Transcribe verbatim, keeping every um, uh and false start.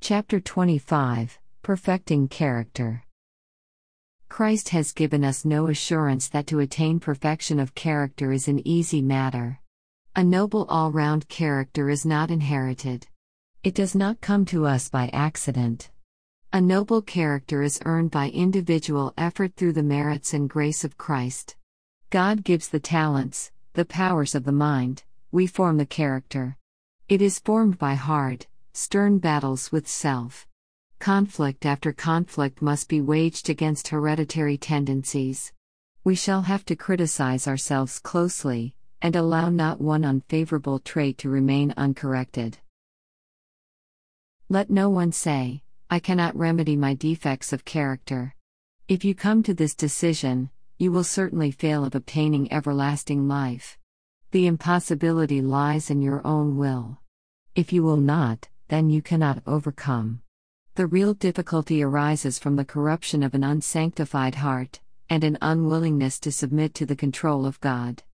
Chapter twenty-five, Perfecting Character. Christ has given us no assurance that to attain perfection of character is an easy matter. A noble all-round character is not inherited. It does not come to us by accident. A noble character is earned by individual effort through the merits and grace of Christ. God gives the talents, the powers of the mind, we form the character. It is formed by hard, stern battles with self. Conflict after conflict must be waged against hereditary tendencies. We shall have to criticize ourselves closely, and allow not one unfavorable trait to remain uncorrected. Let no one say, "I cannot remedy my defects of character." If you come to this decision, you will certainly fail of obtaining everlasting life. The impossibility lies in your own will. If you will not, then you cannot overcome. The real difficulty arises from the corruption of an unsanctified heart, and an unwillingness to submit to the control of God.